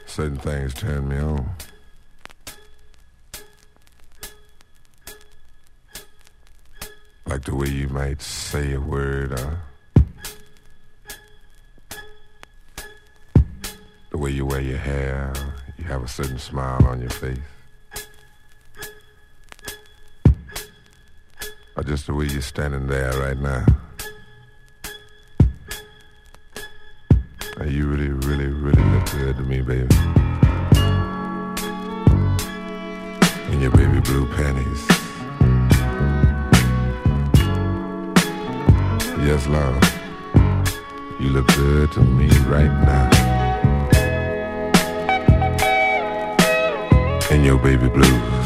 Certain things turn me on. Like the way you might say a word, the way you wear your hair, you have a certain smile on your face. Or just the way you're standing there right now. You really, really, really look good to me, baby. In your baby blue panties. Yes, Lord. You look good to me right now. In your baby blue.